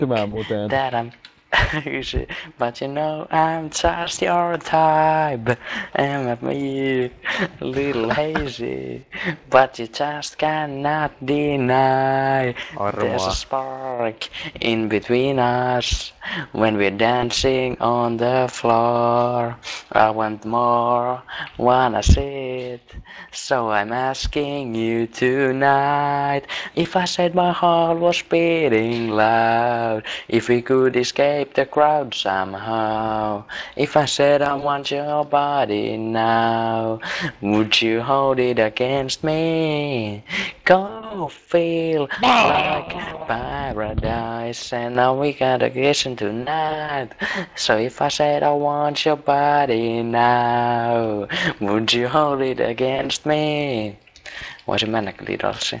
Mä muuten. that I'm easy, but you know I'm just your type. I'm me, a little hazy, but you just cannot deny. There's a Armaa. spark in between us when we're dancing on the floor. I want more, wanna see it, so I'm asking you tonight. If I said my heart was beating loud, if we could escape the crowd somehow, if I said I want your body now, would you hold it against me? Go feel like paradise, and now we got a kitchen tonight. So if I said I want your body now, would you hold it against me? Voisin mennä Lidlsiin.